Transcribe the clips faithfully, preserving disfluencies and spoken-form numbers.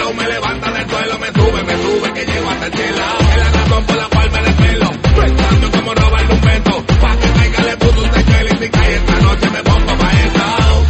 pegado, me levanta del suelo, me sube, me sube, que llego hasta el cielo. Es la razón por la cual me desvelo, pensando como robarle un beso, pa' que caiga le puso un techo y si cae esta noche me pongo pa' eso.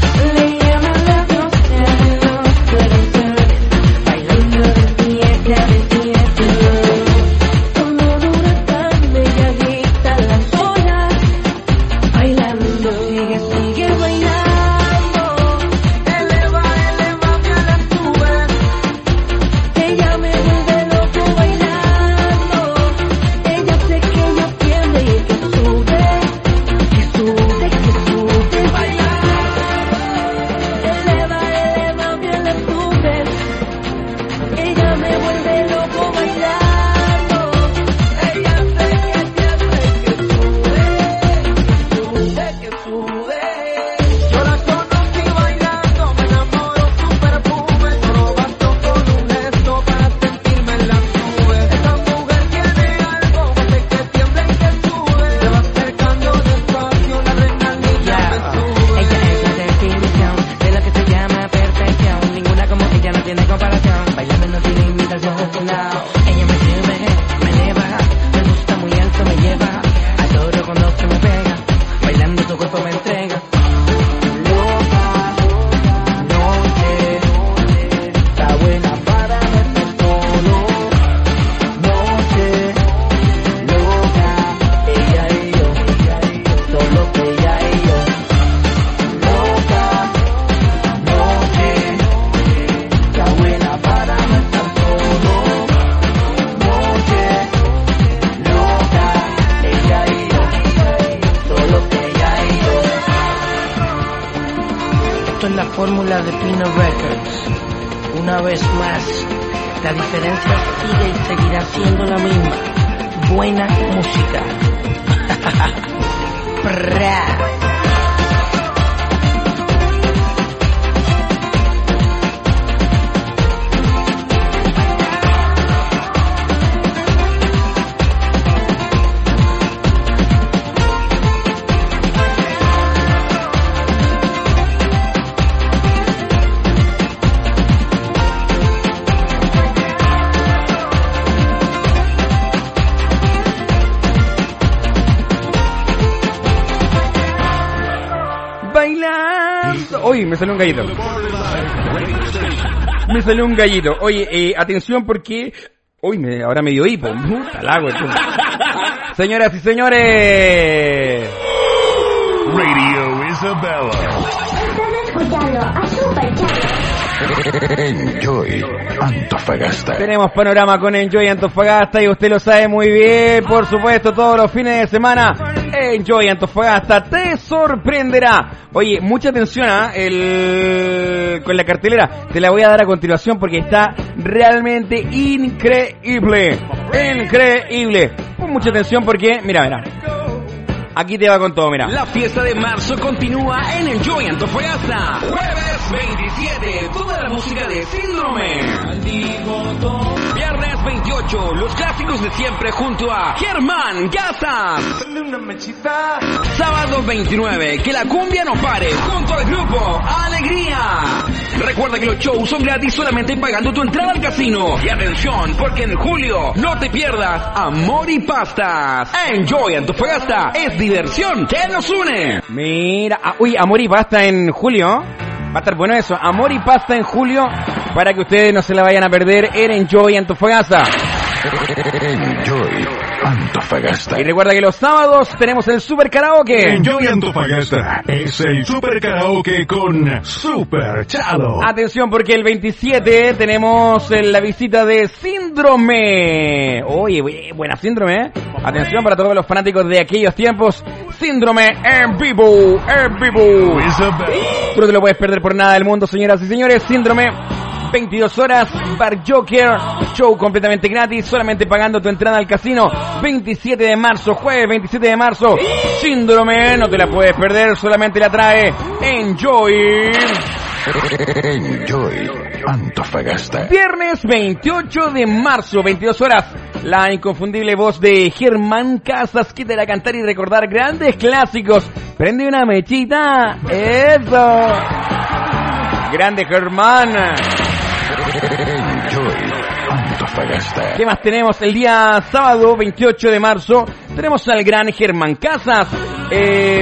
Fórmula de Pino Records. Una vez más, la diferencia sigue y seguirá siendo la misma. Buena música. Uy, me salió un gallito. Me salió un gallito. Oye, eh, atención porque... Uy, me, ahora me dio hipo. Puta, la agua, señoras y señores. Radio Isabella. Están escuchando a Super Chalo. Enjoy Antofagasta. Tenemos panorama con Enjoy Antofagasta y usted lo sabe muy bien. Por supuesto, todos los fines de semana Enjoy Antofagasta te sorprenderá. Oye, mucha atención ¿eh? El... con la cartelera. Te la voy a dar a continuación porque está realmente increíble. Increíble. Pon mucha atención porque, mira, mira. Aquí te va con todo, mira. La fiesta de marzo continúa en Enjoy Antofagasta. Jueves veintisiete, toda la música de Síndrome. Viernes veintiocho, los clásicos de siempre junto a Germán Gaza. Sábado veintinueve, que la cumbia no pare junto al grupo Alegría. Recuerda que los shows son gratis solamente pagando tu entrada al casino. Y atención, porque en julio no te pierdas Amor y Pastas. Enjoy Antofagasta es diversión que nos une. Mira, ah, uy, Amor y Pasta en julio. Va a estar bueno eso. Amor y Pasta en julio para que ustedes no se la vayan a perder en Enjoy Antofagasta. Enjoy Antofagasta. Y recuerda que los sábados tenemos el Super Karaoke. Enjoy Antofagasta es el Super Karaoke con Super Chalo. Atención porque el veintisiete tenemos la visita de Síndrome. Oye, buena Síndrome, ¿eh? Atención para todos los fanáticos de aquellos tiempos. Síndrome en vivo, en vivo. Tú no te lo puedes perder por nada del mundo, señoras y señores. Síndrome, veintidós horas, Bar Joker, show completamente gratis, solamente pagando tu entrada al casino. veintisiete de marzo, jueves veintisiete de marzo, Síndrome, no te la puedes perder, solamente la trae Enjoy. Enjoy Antofagasta. Viernes veintiocho de marzo, veintidós horas, la inconfundible voz de Germán Casas, que te hará cantar y recordar grandes clásicos. Prende una mechita, eso. Grande Germán. Antofagasta. ¿Qué más tenemos? El día sábado veintiocho de marzo tenemos al gran Germán Casas. Eh...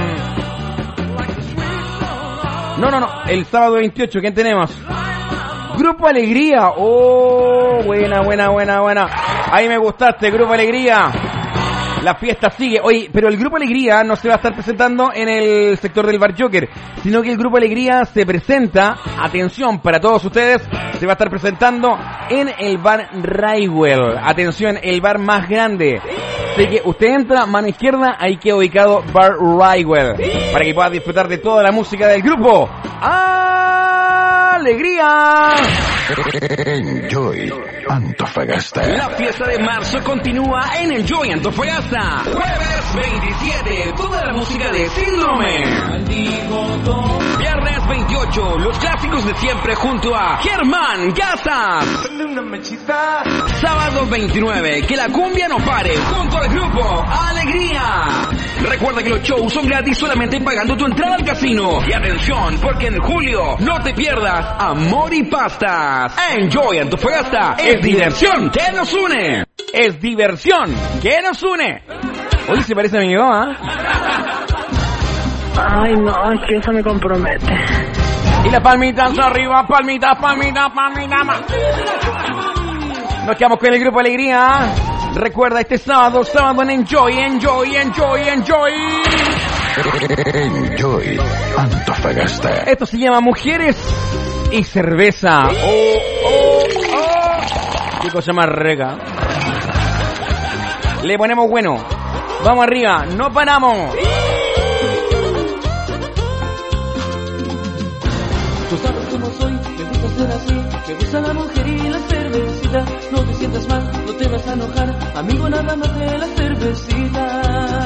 No, no, no. El sábado veintiocho, ¿quién tenemos? Grupo Alegría. Oh, buena, buena, buena, buena. Ahí me gustaste, Grupo Alegría. La fiesta sigue. Oye, pero el Grupo Alegría no se va a estar presentando en el sector del Bar Joker, sino que el Grupo Alegría se presenta, atención para todos ustedes, se va a estar presentando en el Bar Raywell. Atención, el bar más grande. Así que usted entra, mano izquierda, ahí queda ubicado Bar Raywell, para que pueda disfrutar de toda la música del grupo Alegría. Enjoy Antofagasta. La fiesta de marzo continúa en Enjoy Antofagasta. Jueves veintisiete, toda la música de Síndrome. Viernes veintiocho, los clásicos de siempre junto a Germán Casas. Sábado veintinueve, que la cumbia no pare junto al grupo Alegría. Recuerda que los shows son gratis solamente pagando tu entrada al casino. Y atención, porque en julio no te pierdas Amor y Pastas. Enjoy Antofagasta es diversión que nos une. Es diversión que nos une. Oye, se parece a mi mamá. Ay, no, es que eso me compromete. Y las palmitas arriba, palmitas, palmitas, palmitas más. Nos quedamos con el Grupo Alegría. Recuerda este sábado, sábado en Enjoy, Enjoy, Enjoy, Enjoy. Enjoy Antofagasta. Esto se llama Mujeres y Cerveza. Oh, oh, oh. Qué cosa más rica. Le ponemos bueno. Vamos arriba, no paramos. Tú sabes cómo soy, me gusta ser así. Me gusta la mujer y la cervecita. No te sientas mal, no te vas a enojar. Amigo, nada más de la cervecita.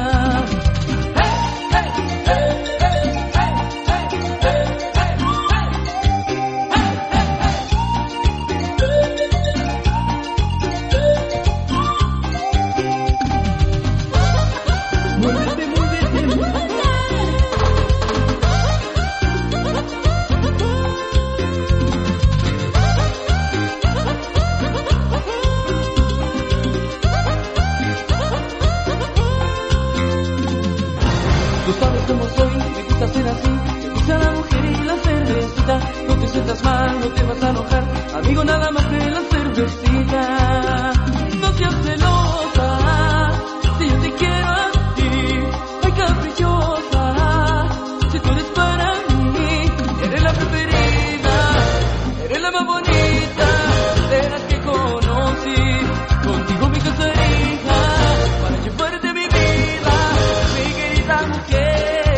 Mal, no te vas a enojar, amigo, nada más de la cervecita. No seas celosa, si yo te quiero a ti. Ay, caprichosa, si tú eres para mí. Eres la preferida, eres la más bonita de las que conocí. Contigo mi casaría, para llevarte mi vida, mi querida mujer.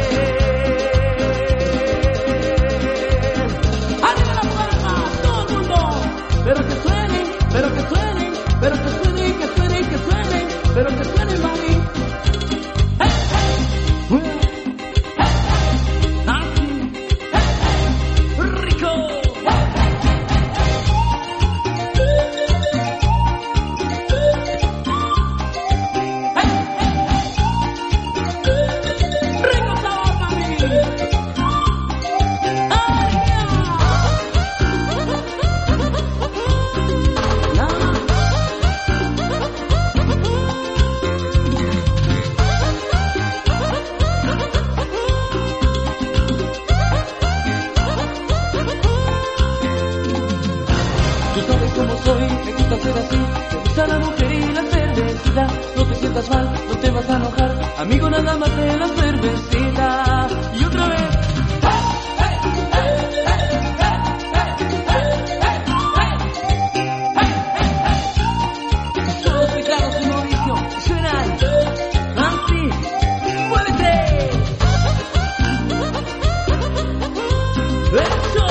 Pero que suene, pero que suene, pero que suene, que suene, que suene, pero que suene, mami. ¡Hey, hey! ¡Hey, hey! ¡Rico! ¡Hey, hey! ¡Rico sabor, mami! Ser así, te gusta la mujer y la cervecita. No te sientas mal, no te vas a enojar, amigo, nada más de la cervecita. Y otra vez. Solo soy claro, soy Mauricio, suena Nancy, muévete. ¡Eso!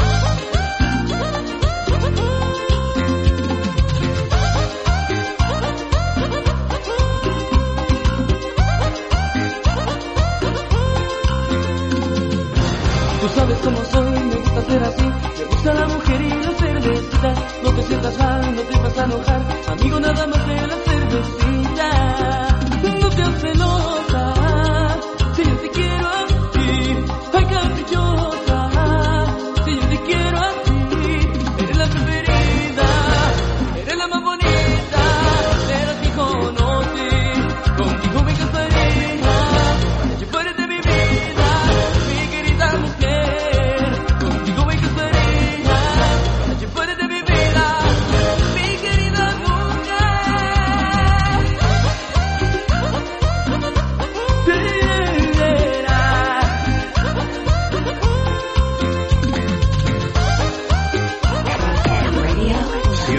Tú sabes cómo soy, me gusta ser así. Me gusta la mujer y la cervecita. No te sientas mal, no te vas a enojar, amigo, nada más de la cervecita. No seas celosa, si yo te quiero a ti. Ay, caprichosa, si yo te quiero a ti. Eres la preferida, eres la más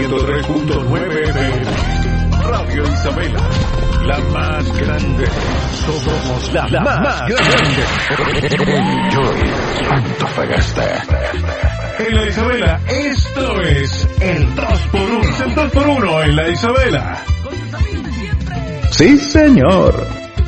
ciento tres punto nueve F M. Radio Isabela, la más grande. Somos la, la más, más grande. Enjoy Antofagasta. En la Isabela, esto es el dos por uno. Es el dos por uno en la Isabela. Sí, señor.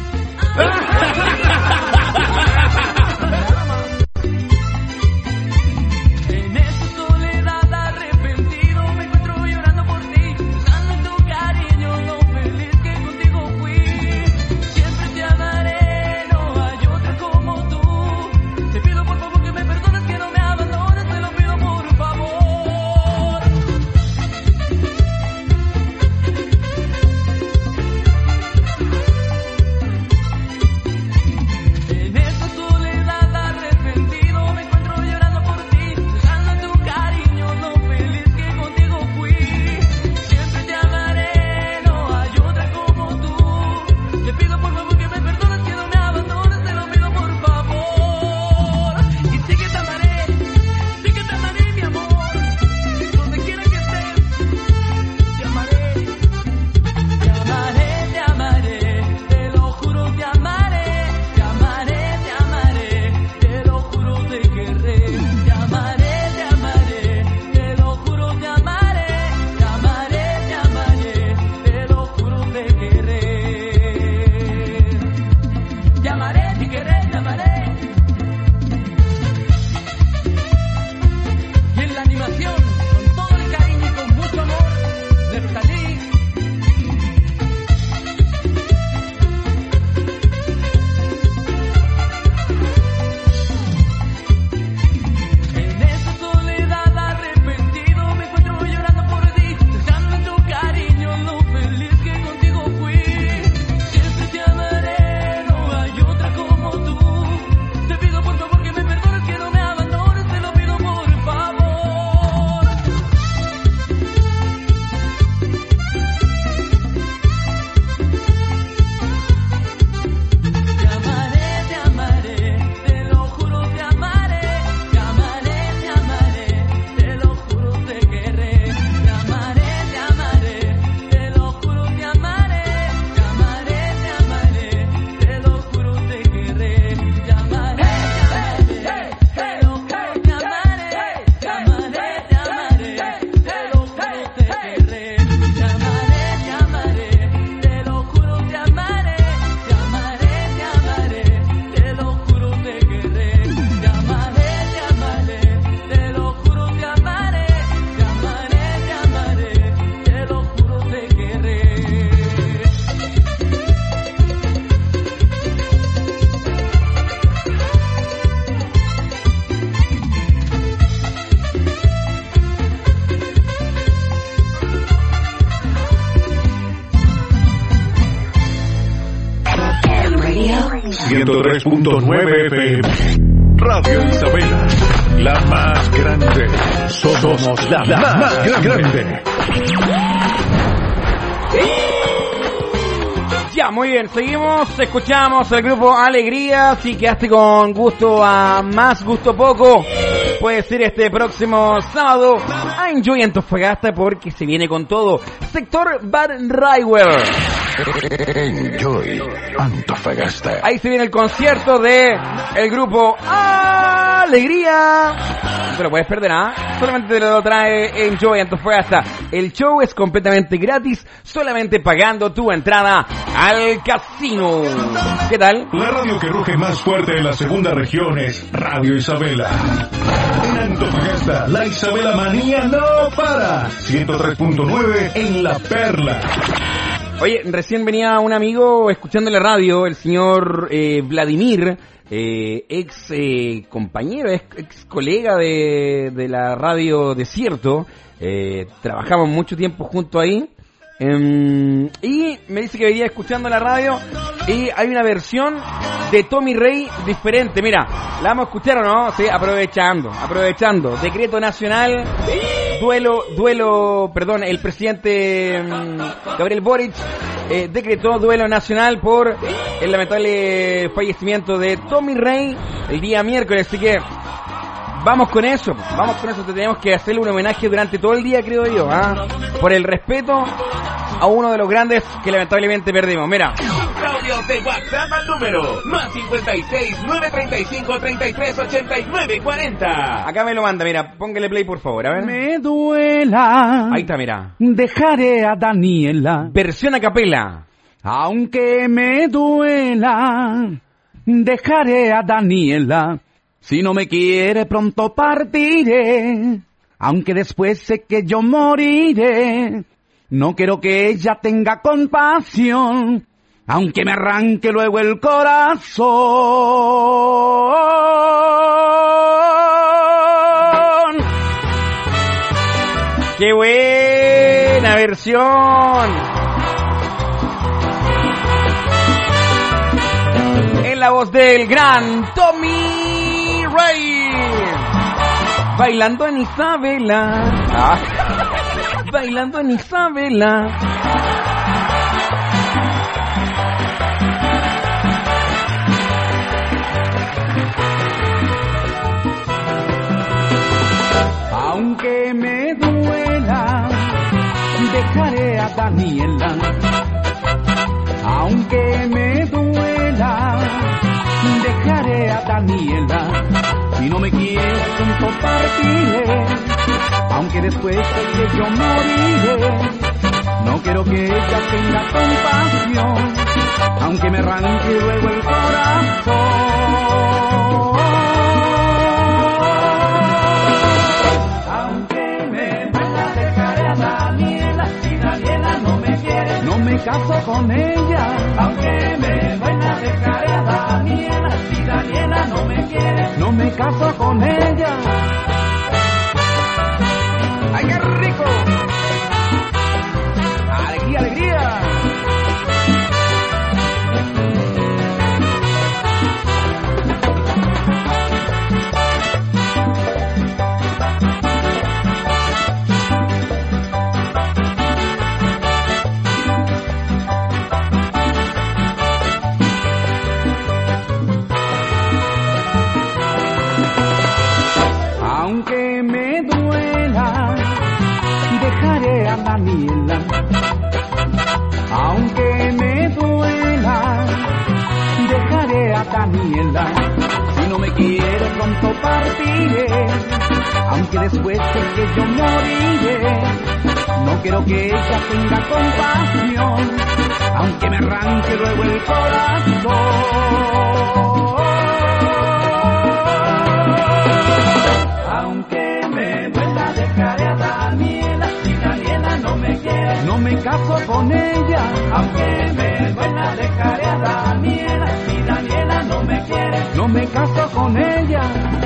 ciento tres punto nueve F M. Radio Isabela, la más grande. Somos la, la más, más grande. grande. Ya, muy bien, seguimos, escuchamos el grupo Alegría. Si quedaste con gusto a más, gusto poco, puedes ir este próximo sábado a Enjoy Antofagasta porque se viene con todo. Sector Bad Raiwer. Enjoy Antofagasta. Ahí se viene el concierto de el grupo Alegría. No te lo puedes perder, ¿ah? ¿eh? Solamente te lo trae Enjoy Antofagasta. El show es completamente gratis, solamente pagando tu entrada al casino. ¿Qué tal? La radio que ruge más fuerte en la segunda región es Radio Isabela. En Antofagasta, la Isabela manía no para. ciento tres punto nueve en La Perla. Oye, recién venía un amigo escuchando la radio, el señor eh, Vladimir, eh, ex eh, compañero, ex, ex colega de, de la radio Desierto. Eh, trabajamos mucho tiempo junto ahí. Um, y me dice que venía escuchando la radio y hay una versión de Tommy Rey diferente. Mira, la vamos a escuchar, ¿o no? Sí, aprovechando, aprovechando. Decreto nacional, duelo, duelo, perdón, el presidente um, Gabriel Boric eh, decretó duelo nacional por el lamentable fallecimiento de Tommy Rey el día miércoles. Así que Vamos con eso, vamos con eso. Te tenemos que hacerle un homenaje durante todo el día, creo yo, ¿ah? Por el respeto a uno de los grandes que lamentablemente perdimos. Mira. Audio de WhatsApp al número más cincuenta y seis, nueve treinta y cinco, treinta y tres, ochenta y nueve, cuarenta. Acá me lo manda, mira, póngale play por favor, a ver. Me duela. Ahí está, mira. Dejaré a Daniela. Versión a capela. Aunque me duela, dejaré a Daniela. Si no me quiere, pronto partiré. Aunque después sé que yo moriré. No quiero que ella tenga compasión. Aunque me arranque luego el corazón. ¡Qué buena versión! En la voz del gran Tommy Rey. Bailando en Isabela. Ah. Bailando en Isabela. Aunque me duela, dejaré a Daniela. Aunque me duela, dejaré a Daniela. Si no me quiere, pronto partiré. Aunque después sé que yo moriré. No quiero que ella tenga compasión. Aunque me arranque luego el corazón. No me caso con ella, aunque me duela, dejaré a Daniela. Si Daniela no me quiere, no me caso con ella. ¡Ay, qué rico! ¡Alegría, alegría! Aunque me duela, dejaré a Daniela. Aunque me duela, dejaré a Daniela. Si no me quiere, pronto partiré. Aunque después sé que yo moriré. No quiero que ella tenga compasión. Aunque me arranque luego el corazón. Aunque me duela, dejaré a Daniela. Si Daniela no me quiere, no me caso con ella. Aunque me duela, dejaré a Daniela. Si Daniela no me quiere, no me caso con ella.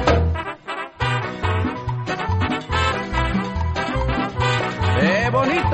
¡Qué bonito!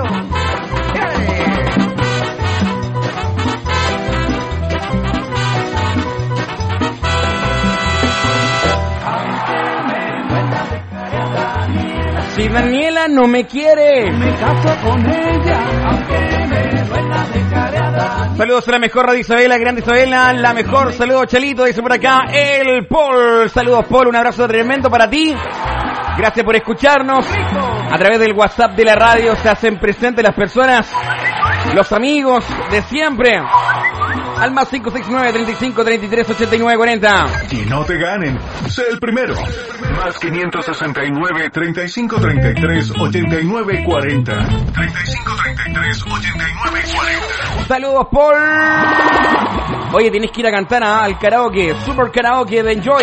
Si Daniela no me quiere, me caso con ella, aunque me duela, dejaré a Daniela. Saludos a la mejor Radio Isabela, grande Isabela, la mejor. Saludos, Chalito, dice por acá el Paul. Saludos, Paul, un abrazo tremendo para ti. Gracias por escucharnos. A través del WhatsApp de la radio se hacen presentes las personas, los amigos de siempre. Al más cinco seis nueve, treinta y cinco, treinta y tres, ochenta y nueve, cuarenta. Y no te ganen, sé el primero. Más quinientos sesenta y nueve, treinta y cinco, treinta y tres, ochenta y nueve, cuarenta. treinta y cinco, treinta y tres, ochenta y nueve, cuarenta. Saludos, Paul. Oye, tenés que ir a cantar ¿ah? al karaoke, Super Karaoke de Enjoy.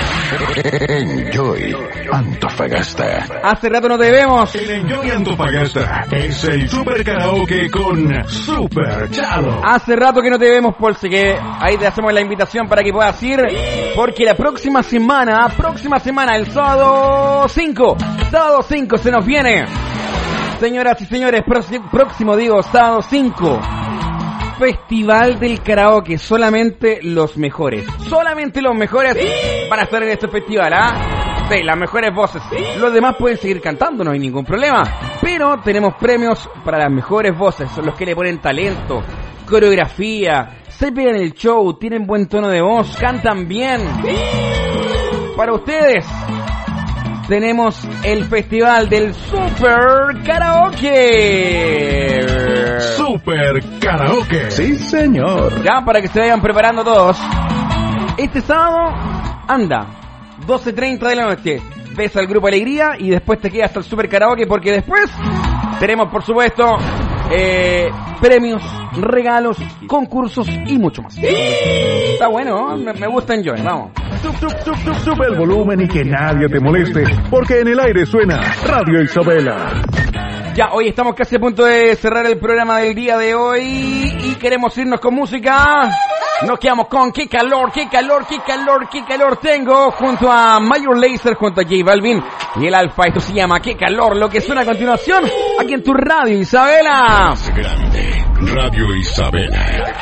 Enjoy Antofagasta. Hace rato no te vemos. El Enjoy Antofagasta es el Super Karaoke con Super Chalo. Hace rato que no te vemos, Paul, así que ahí te hacemos la invitación para que puedas ir, porque la próxima semana, próxima semana, el sábado cinco, sábado cinco se nos viene. Señoras y señores, próximo, próximo digo, sábado cinco. Festival del Karaoke, solamente los mejores, solamente los mejores van a estar en este festival, ¿ah? Sí, las mejores voces. Los demás pueden seguir cantando, no hay ningún problema, pero tenemos premios para las mejores voces, son los que le ponen talento, coreografía, se pegan el show, tienen buen tono de voz, cantan bien. Para ustedes, tenemos el festival del Super Karaoke. Super Karaoke. Sí, señor. Ya, para que se vayan preparando todos. Este sábado, anda, doce treinta de la noche. Ves al Grupo Alegría y después te quedas al Super Karaoke porque después tenemos, por supuesto, eh, premios, regalos, concursos y mucho más. Está bueno, ¿no? me, me gusta Enjoy, vamos. Sub, sub, sub, sub, sube el volumen y que nadie te moleste, porque en el aire suena Radio Isabela. Ya, hoy estamos casi a punto de cerrar el programa del día de hoy y queremos irnos con música. Nos quedamos con qué calor, qué calor, qué calor, qué calor tengo junto a Major Lazer, junto a J Balvin y el Alfa. Esto se llama Qué calor, lo que suena a continuación aquí en tu Radio Isabela. Más grande, Radio Isabela.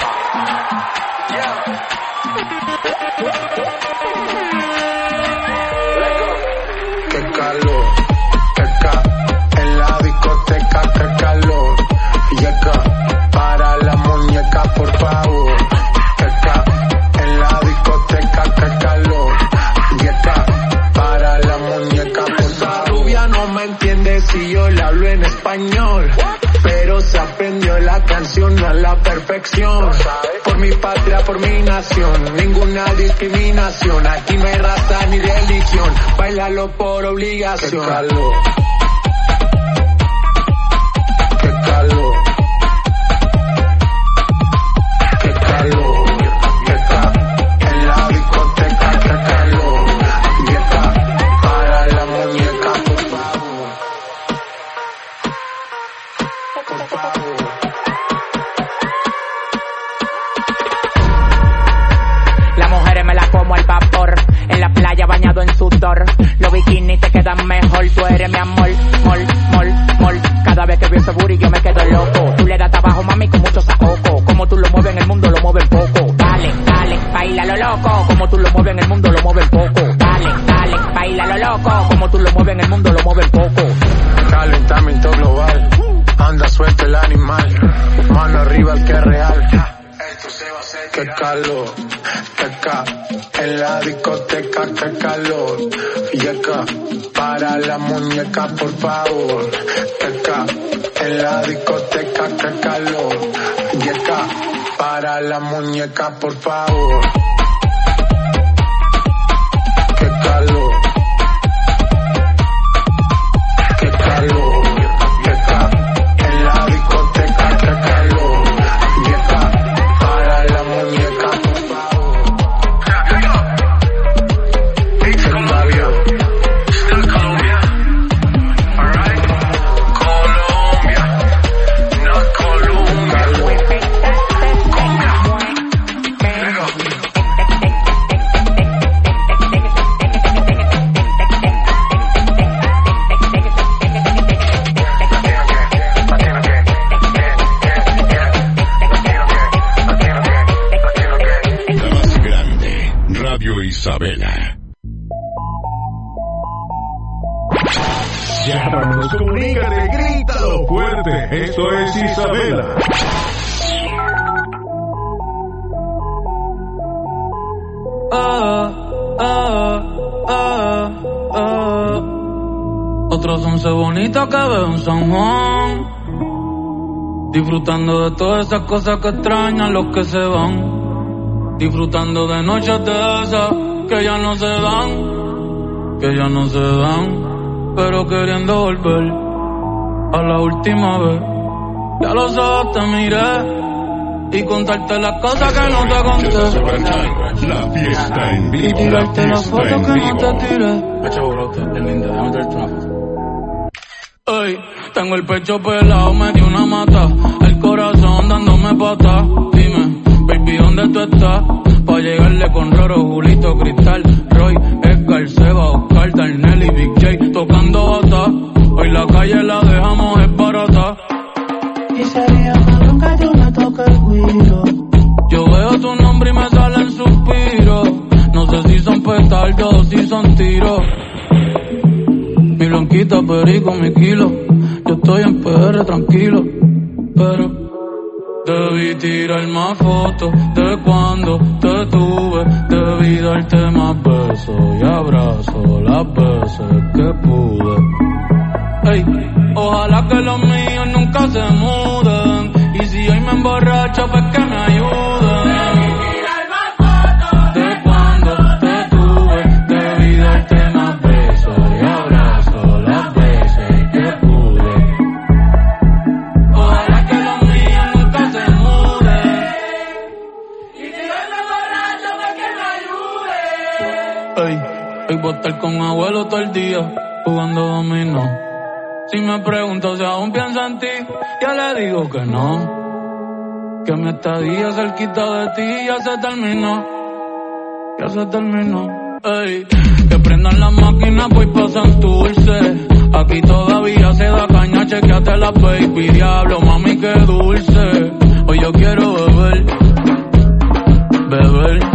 Qué calor, qué ca, en la discoteca, qué calor. Y acá, para la muñeca, por favor. Qué ca, en la discoteca, qué calor. Y acá, para la muñeca, por favor. Esa rubia no me entiende si yo le hablo en español, pero se aprendió la canción a la perfección. Por mi patria, por mi nación, ninguna discriminación. Aquí no hay raza ni religión, bailalo por obligación. Qué calor, qué calor, qué calor, qué calor. En la discoteca, qué calor. Y acá, para la muñeca, por favor. Por favor. Las mujeres me la como al vapor, en la playa bañado en sudor. Los bikinis te quedan mejor, tú eres mi amor, mol, mol, mol. Cada vez que veo ese booty yo me quedo loco. Tú le das trabajo, mami, con mucho saoco. Como tú lo mueves en el mundo, lo mueves poco. Dale, dale, baila lo loco. Como tú lo mueves en el mundo, lo mueves poco. Dale, dale, baila lo loco. Como tú lo mueves en el mundo, lo mueves poco. Calentamiento global, anda suelto el animal. Mano arriba el que es real. Qué calor, qué ca, en la discoteca, qué calor. Y acá, para la muñeca, por favor. Qué ca, en la discoteca, qué calor. Y acá, para la muñeca, por favor. Qué calor, qué calor, qué ca, en la discoteca, qué calor. Y acá, para la muñeca, por favor. It's Colombia, still Colombia, alright? Colombia, not Colombia. La más grande, Radio Isabela. Llámanos, comunícate, grítalo fuerte. Esto es Isabela. Ah, ah, ah, ah. Otros once bonitas que veo en San Juan, disfrutando de todas esas cosas que extrañan los que se van, disfrutando de noches de esas que ya no se dan, que ya no se dan, pero queriendo volver a la última vez. Ya los ojos te miré y contarte las cosas que no te conté, La fiesta en vivo. y tirarte las fotos que no te tiré. Ey, tengo el pecho pelado, me dio una mata, el corazón dándome pata. Dime, baby, ¿dónde tú estás? Pa' llegarle con Roro, Julito, Cristal, Roy, Edgar, Seba, Oscar, Darnell y Big J tocando bata. Hoy la calle la dejamos esbarata. Y sería malo que yo me toque el guiro. Yo veo tu nombre y me salen suspiros. No sé si son petardos o si son tiros. Mi blanquita, perico, mi kilo. Yo estoy en P R tranquilo, pero Debí tirar más fotos de cuando te tuve. Debí darte más besos y abrazos las veces que pude. Ey, ojalá que los míos nunca se muden. Y si hoy me emborracho, pues que me ayuden. Debí tirar más fotos de cuando te tuve. Debí darte más besos y abrazos las veces que pude. Ojalá que los míos nunca se muden. Y si hoy me emborracho, pues que me ayuden. Ey, hoy voy a estar con abuelo todo el día jugando dominó. Si me pregunto si aún pienso en ti, ya le digo que no. Que mi estadía cerquita de ti ya se terminó. Ya se terminó. Ey, que prendan las máquinas, voy pa' Santurce. Aquí todavía se da caña, chequeate la baby. Diablo, mami, qué dulce. Hoy yo quiero beber, beber,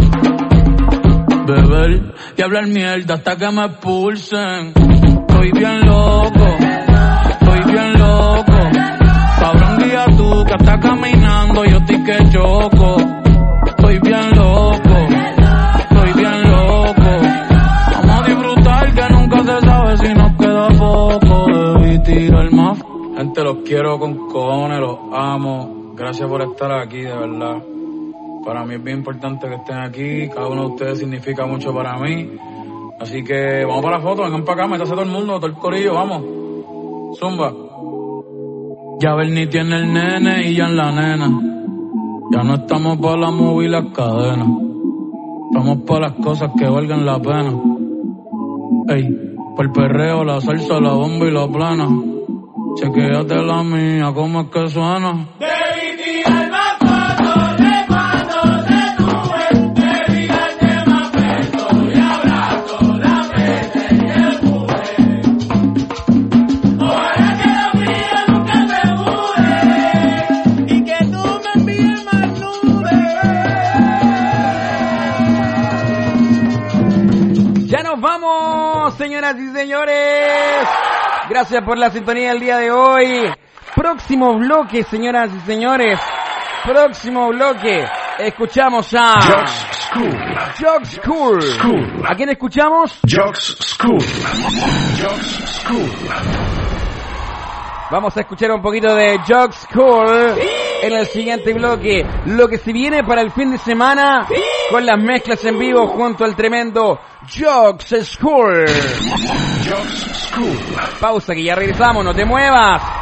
beber y hablar mierda hasta que me expulsen. Estoy bien loco, estoy bien loco. Cabrón, guía tú que estás caminando, yo estoy que choco. Estoy bien loco, estoy bien loco. Vamos a disfrutar que nunca se sabe si nos queda poco. Debí tirar más. Gente, los quiero con cojones, los amo. Gracias por estar aquí, de verdad. Para mí es bien importante que estén aquí. Cada uno de ustedes significa mucho para mí. Así que vamos para la foto, vengan para acá, métase todo el mundo, todo el corillo, vamos. Zumba. Ya Bernie tiene el nene y ya en la nena. Ya no estamos para la movie y las cadenas. Estamos para las cosas que valgan la pena. Ey, por el perreo, la salsa, la bomba y la plana. Chequéate la mía, cómo es que suena. Debí tirar más fotos de cuando te tuve. Debí darte más besos y abrazos las veces que pude. Ojalá que los míos nunca se muden. Y que tú me envíes más nubes. Ya nos vamos, señoras y señores. Gracias por la sintonía del día de hoy. Próximo bloque, señoras y señores. Próximo bloque. Escuchamos a Jocks School. Jocks School. School. ¿A quién escuchamos? Jocks School. Jocks School. Vamos a escuchar un poquito de Jocks School en el siguiente bloque. Lo que se viene para el fin de semana con las mezclas en vivo junto al tremendo Jocks School. Jocks School. Pausa que ya regresamos, no te muevas.